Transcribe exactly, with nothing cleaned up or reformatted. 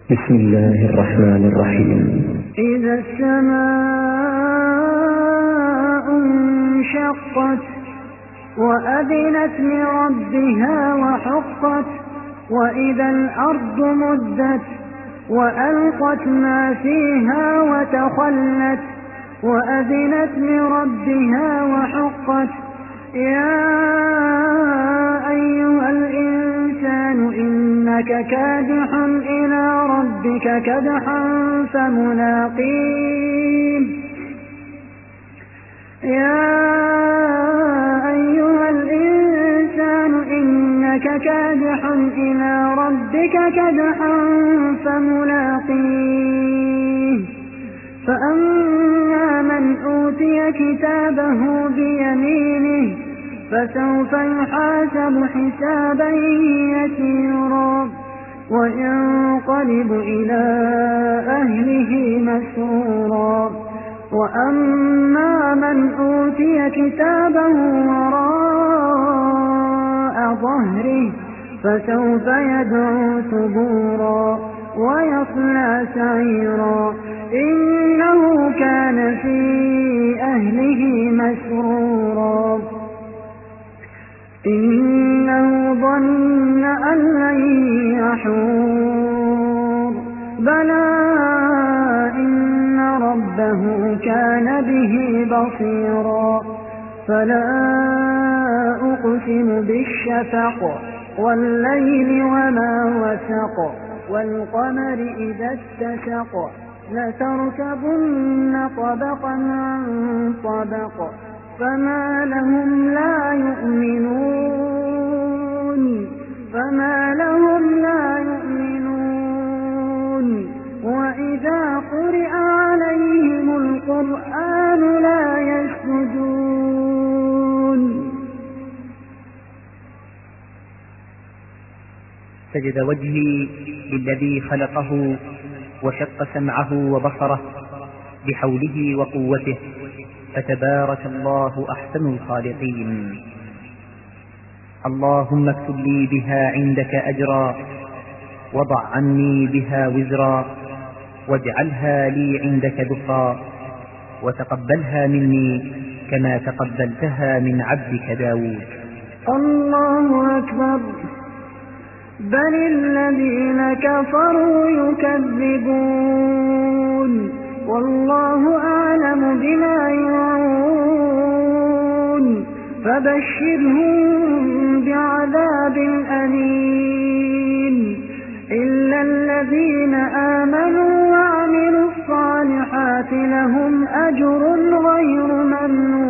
بسم الله الرحمن الرحيم. إذا السماء انشقت وأذنت لربها وحقت وإذا الأرض مدت وألقت ما فيها وتخلت وأذنت لربها وحقت يا أيها الإنسان إنك كادح إلى ربك كدحا فملاقيه يا أيها الإنسان إنك كادح إلى ربك كدحا فملاقيه فأما من أوتي كتابه بيمينه فسوف يحاسب حسابا يسيرا وينقلب إلى أهله مسرورا وأما من أوتي كتابه وراء ظهره فسوف يدعو ثبورا ويصلى سعيرا إنه كان في أهله مسرورا إنه ظن أن لن يحور بلى إن ربه كان به بصيرا فلا أقسم بالشفق والليل وما وسق والقمر إذا اتسق لتركبن طبقا عن طبق فما لهم لا يؤمنون فما لهم لا يؤمنون وإذا قرئ عليهم القرآن لا يسجدون. سجد وجهي للذي خلقه وشق سمعه وبصره بحوله وقوته فتبارك الله أحسن الخالقين. اللهم اكتب لي بها عندك أجرا وضع عني بها وزرا واجعلها لي عندك ذخرا وتقبلها مني كما تقبلتها من عبدك داود. الله أكبر. بل الذين كفروا يكذبون والله أعلم بما يوعون فبشرهم بعذاب أليم إلا الذين آمنوا وعملوا الصالحات لهم أجر غير ممنون.